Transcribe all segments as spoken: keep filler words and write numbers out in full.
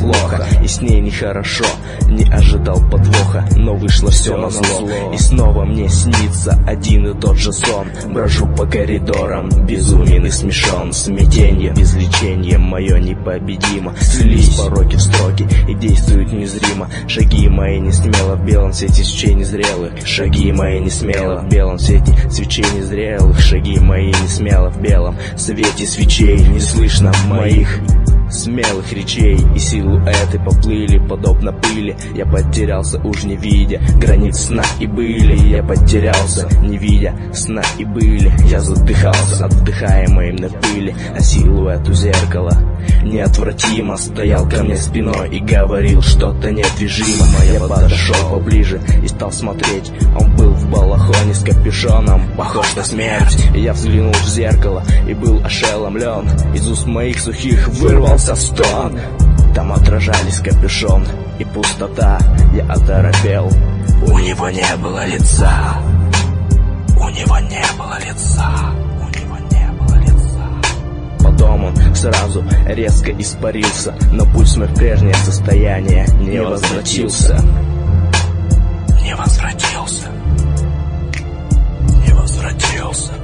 плохо, и с ней нехорошо. Не ожидал подвоха, но вышло все назло. И снова мне снится один и тот же сон. Брожу по коридорам, безумен и смешон. Смятенье без лечения мое непобедимо. Слились пороки в строки и действуют незримо. Шаги мои не смело в белом свете свечей незрелых. Шаги мои не смело в белом свете свечей незрелых. Шаги мои не смело в белом свете свечей. Не слышно моих смелых речей, и силуэты поплыли подобно пыли. Я потерялся, уж не видя границ сна и были. Я потерялся, не видя сна и были. Я задыхался, отдыхаемой на пыли, а силуэт у зеркала неотвратимо стоял ко мне спиной и говорил что-то недвижимо. Я подошел поближе и стал смотреть. Он был в балахоне с капюшоном, похож на смерть. Я взглянул в зеркало и был ошеломлен. Из уст моих сухих вырвался стон. Там отражались капюшон и пустота. Я оторопел. У него не было лица. У него не было лица. У него не было лица. Потом он сразу резко испарился, но пульс мой в прежнее состояние не возвратился. Не возвратился. Не возвратился.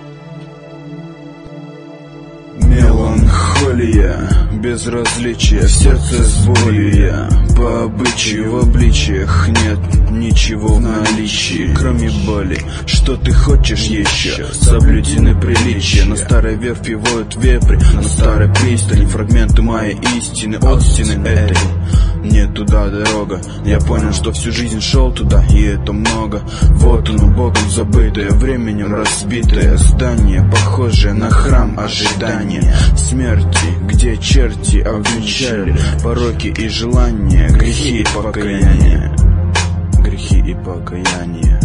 Меланхолия, безразличие, в сердце с болью я. По обычаю в обличиях нет ничего в наличии, кроме боли. Что ты хочешь еще? Соблюдены приличия. На старой верфи воют вепри, на старой пристани фрагменты моей истины от стены этой. Не туда дорога. Я понял, что всю жизнь шел туда, и это много. Вот оно, Богом забытое, временем разбитое здание, похожее на храм ожидания смерти, где черти обвенчали пороки и желания, грехи и покаяние. Грехи и покаяние.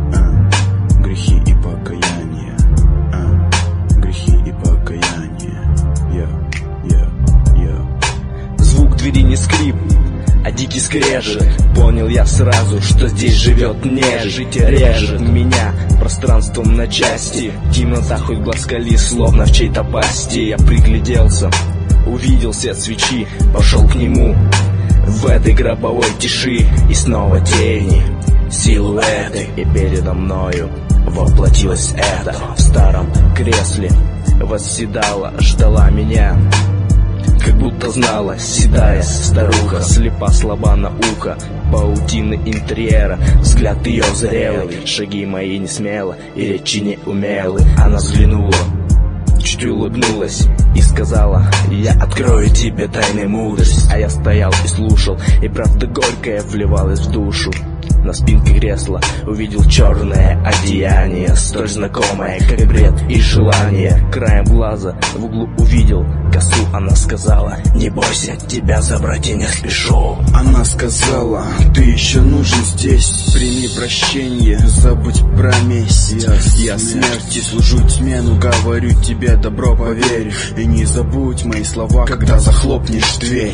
А, грехи и покаяние. А, грехи и покаяние. Я, я, я. Звук двери не скрип, а дикий скрежет. Понял я сразу, что здесь живет нежить. Режет меня пространством на части. Темнота хоть глаз кали, словно в чьей-то пасти. Я пригляделся, увидел свет свечи, пошел к нему в этой гробовой тиши. И снова тени, силуэты, и передо мною воплотилось это. В старом кресле восседала, ждала меня, как будто знала, седая старуха, слепа, слаба на ухо, паутины интерьера, взгляд ее зрелый. Шаги мои не смело и речи не умелы. Она взглянула, чуть улыбнулась и сказала: я открою тебе тайны мудрость. А я стоял и слушал, и правда горькая вливалась в душу. На спинке кресла увидел черное одеяние, столь знакомое, как бред и желание. Краем глаза в углу увидел косу. Она сказала: не бойся, тебя забрать я не спешу. Она сказала: ты еще нужен здесь. Прими прощение, забудь про месть. Я, я смерти служу тьме, но говорю тебе добро, поверь. И не забудь мои слова, когда захлопнешь дверь.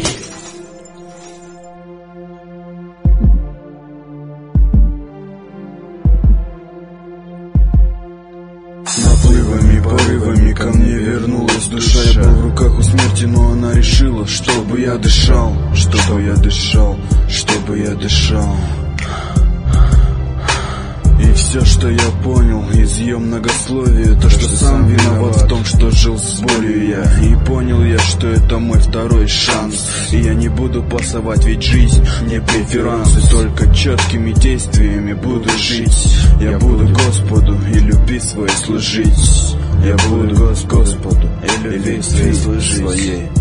Наплывами, порывами ко мне вернулась душа. Я был в руках у смерти, но она решила, чтобы я дышал, чтобы я дышал, чтобы я дышал. И все, что я понял из ее многословия, то, что сам виноват в том, что жил с болью я. И понял я, что это мой второй шанс. И я не буду пасовать, ведь жизнь не преферанс. И только четкими действиями буду жить. Я буду Господу и любви своей служить. Я буду Господу и любви своей служить.